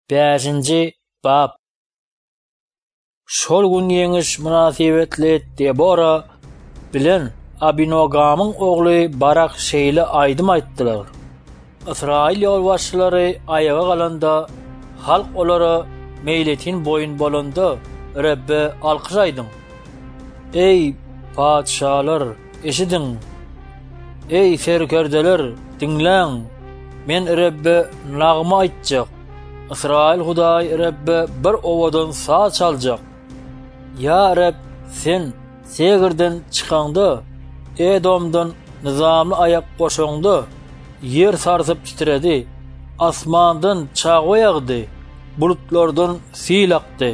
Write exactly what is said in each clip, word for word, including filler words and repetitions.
beşinji bab. Şol gün ýeňiş münasibetli Debora bilen Abinogamyň ogly Barak şeýle aýdym aýtdylar. Israil ýolbaşçylary aýaga galanda halk olara meýletin boyun bolanda Rebbe alkyşaýdyň. Ey padşalar, eşidin. Ey serkerdeler, dinläň. Men Rebbe nagma aýtjak. Israil Hudaý Rebbe bir owadan sağ çaljak. Ya Reb, sen Segirden çykanda, Edomdan nizamly ayak goşoňdy, yer sarsyp titredi, asmandan çağı ýagdy, bulutlardan sil akdy.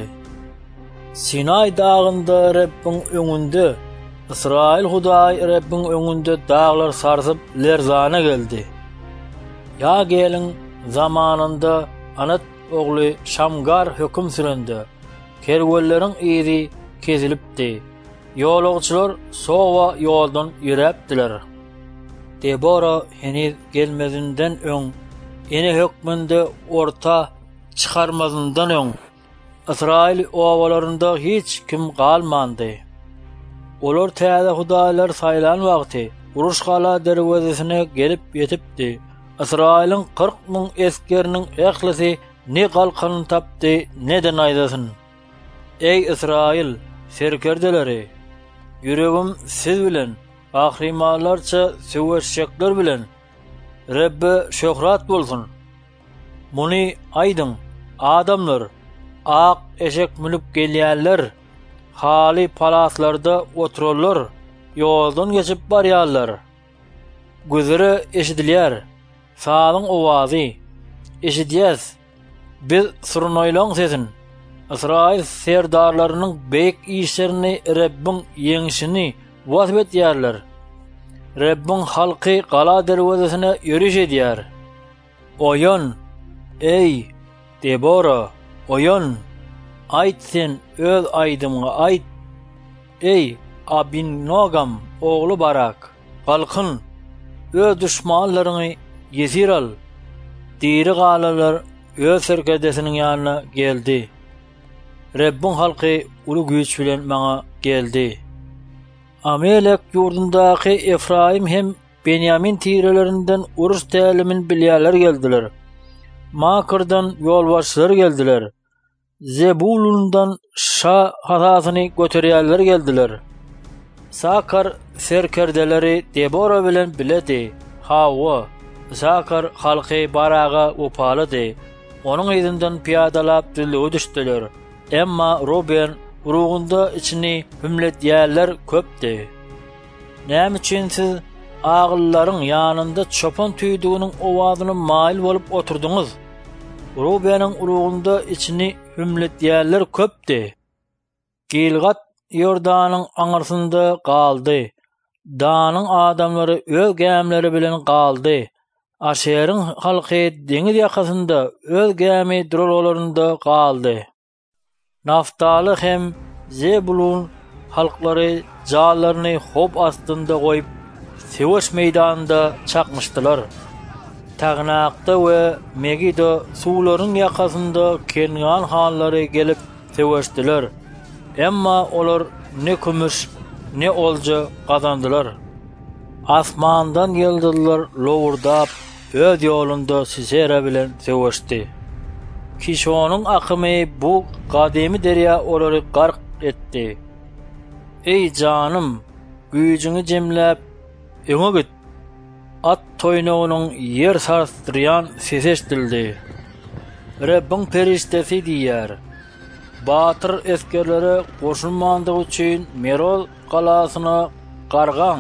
Sinay dağında Rebbiň öňünde, Israil Hudaý Rebbiň öňünde dağlar sarsyp lerzana geldi. Ya gelin zamanında Anat ogly Şamgar höküm sürendi. Kerwelleriň ýeri kesilipdi. Ýolagçylar sowa ýoldan ýüräpdiler. Debora heniz gelmezinden öň, ene hökmünde orta çykarmazyndan öň, Israil owalarynda hiç kim galmandy. Olar täze hudaýlar saýlan wagty uruş gala derwezesine gelip ýetipdi. Israil'in kırk min eskerinin ehlisi ne kalkanını tapdı ne de naydasın. Ey İsrail, serkerdeleri, yüreğim siz bilen, ahrimalarça söveşecekler bilen, Rebbe şöhrat bolsun. Muni aydın, adamlar, ak eşek mülüp gelýärler, hali palaslarda otururlar, yoldan geçip barýarlar. Gözleri eşidilýär, sağın owazy, eşidýäs, biz surnoýlaň sesin. Israil serdarlarynyň beýik işlerini Rebbiň ýeňişini wasp etýärler. Rebbiň halky gala derwezesine ýöriş edýär. Oýan, ey Debora, oýan, aýt sen öz aýdymyňa aýt. Ey Abinogam ogly Barak, galkyn, öz düşmanlaryny yesir al. Diri galalar öz serkedesiniň ýanyna geldi. Rebbiň halky uly güýç bilen maňa geldi. Amelek ýurdundaky Efraim hem Benyamin tirelerinden uruş tälimin bilýärler geldiler. Makyrdan ýolbaşçylar geldiler. Zebulundan Şa hasasyny göterýärler geldiler. Sakar serkerdeleri Debora bilen biledi. Hawa Sakar halky Baraga upalydy. Onuň ýerinden piýadalap diligi düşdiler. Emma Ruben urugunda içini hümletýärler köpdi. Näme üçin siz agyllaryň ýanynda çopan tüýdüginiň owazyny maýil bolup oturduňuz? Rubeniň urugunda içini hümletýärler köpdi. Gilgat Ýordanyň aňarsynda galdy. Danyň adamlary öz gämleri bilen galdy. Aşerin halky deňiz ýakasynda öz gämi duralalarynda galdy. Naftali hem Zebulun halklary jallaryny hop astynda goýup Seweş meýdanynda çakmışdylar. Tagnaqda we Megido suwlaryň ýakasynda Kengan hanlary gelip seweşdiler. Emma olar ne kümüş ne olja gazandylar. Asmandan ýyldyzlar lowurdap öz ýolunda Sisera bilen seweşdi. Kişonyň akymy bu gadymy derýa olary gark etdi. Ey janym, güýjüňi jemläp öňe git. At toýnagynyň ýer sarstyrýan sesi eşdildi. Rebbiň periştesi diýär. Batyr eskerleri goşulmandygy üçin Merol galasyna gargan.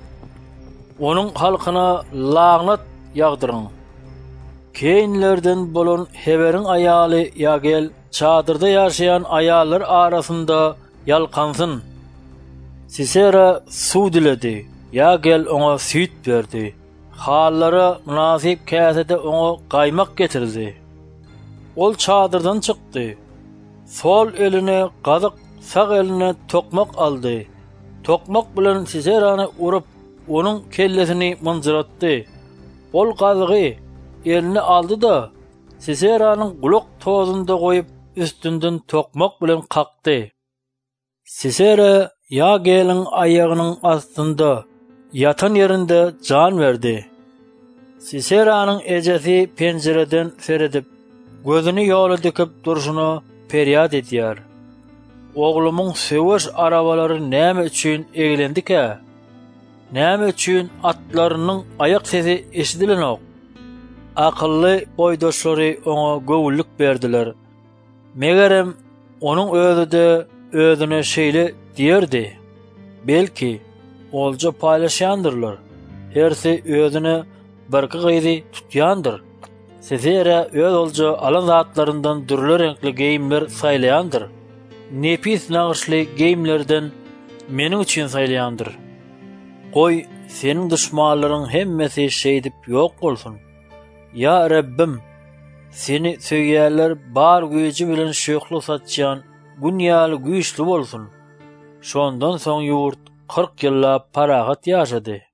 Onuň halkyna lagnat ýagdyryň. Keýinlerden bolan heberiň aýaly ýagel çadyrda ýaşaýan aýallar arasynda ýalkansyn. Sisera suw diledi. Ýagel oňa süýt berdi. Hallara münasip käsede oňa gaýmak getirdi. Ol çadyrdan çykdy. Sol eline gazyk, sağ eline tokmak aldy. Tokmak bilen Siserany urup, onuň kellesini mınjyratdy. Ol gazygy eline aldy da Siseranyň gulak tozunda goýup üstünden tokmak bilen kakdy. Sisera ya gelin aýagynyň astynda yatan yerinde jan berdi. Siseranyň ejesi penjereden seredip gözüni ýola dikip durşuny feryat edýär. Oglumyň söwüş arabalary näme üçin eglendike? Näme üçin atlarynyň ayak sesi eşidilenok? Akylly boýdaşlary oňa gowulluk berdiler. Megerem onuň özü de özüne şeýle diýerdi. Belki olja paýlaşýandyrlar. Hersi özüne barky gyzy tutýandyr. Sesere öz olja alan zatlaryndan dürli renkli geyimler saýlaýandyr. Nepis nagşly geyimlerden meniň üçin saýlaýandyr. Goý seniň düşmanlaryň hemmesi şeýdip ýok bolsun. Ya Rabbim, seni söýýärler bar güýji bilen şöýkli satýan günýaly güýçli bolsun. Şondan soň ýurt kırk ýyllap parahat ýaşady.